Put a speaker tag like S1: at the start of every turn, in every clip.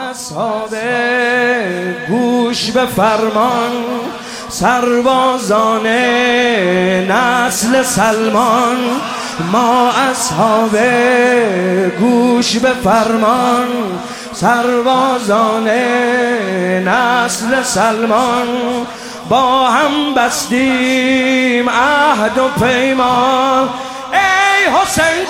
S1: اصحاب گوش به فرمان، سربازان نسل سلمان. ما اصحاب گوش به فرمان، سربازان نسل سلمان. با هم بستیم عهد و پیمان، ای حسین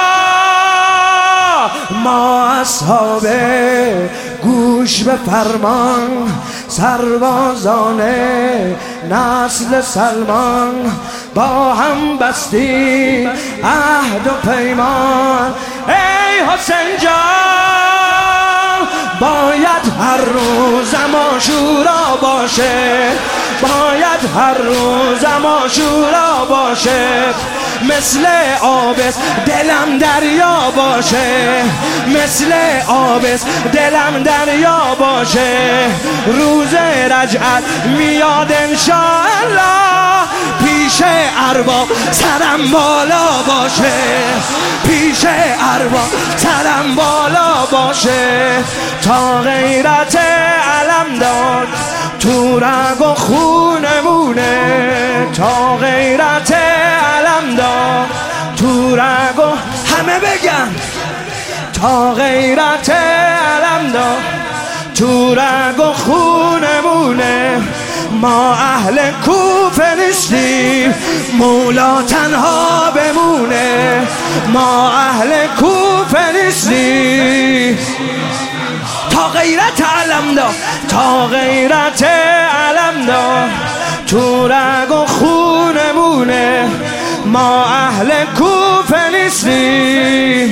S1: جان. ما اصحاب گوش به فرمان، سربازان نسل سلمان. با هم بستیم عهد و پیمان، ای حسین جان. باید هر روزم عاشورا باشه، باید هر روزم عاشورا باشه. مثل آبس دلم دریا باشه، مثل آبس دلم دریا باشه. روز رجعت میاد انشاءالله، پیش ارباب سرم بالا باشه، پیش ارباب سرم بالا باشه. تا غیرت علم داد تو رگ و خونمونه، تا غیرت علم داد تو رگ و همه بگن، تا غیرت علم داد تو رگ و خونمونه. ما اهل کوفه نیستیم مولا تنها بمونه، ما اهل کوفه نیستیم. تا غیرت علم دار، تا غیرت علم دار تو رگ و خونمونه. ما اهل کوفه نیستیم.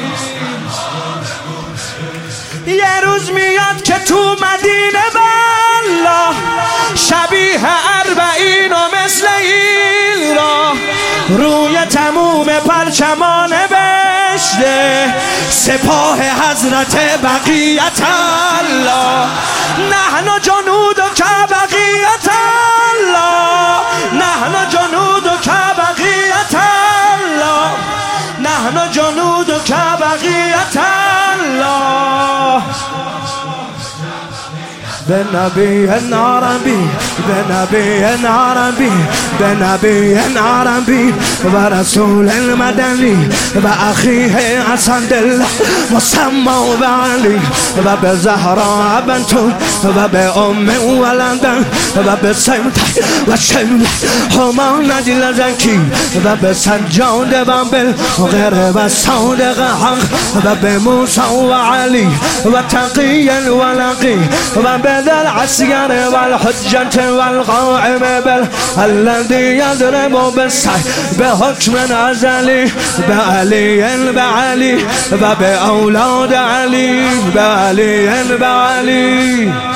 S1: یه روز میاد که تو مدینه بالله، شبیه اربعین و مثل این را روی تموم پرچمان بشته سپاه حضرت بقیت الله. نحن جنود که بقیت الله، نحن جنود که بقیت الله، نحن جنود که بقیت الله. به نبی عربی، به نبی عربی، به نبی عربی و رسول المدنی و اخیه حسن دل مسمى و علی و به زهرا بنتون و به ام ولدن و به سمت و شمل هما نجل زکی و به سجاد و بالغیر و صادق حق و به موسی و علی و تقی ولقی و به ذا العسكر والحجة والقائم بل الذي يضرب بالسيف بحكم أزلي بعلي بعلي وبأولاد علي بعلي بعلي.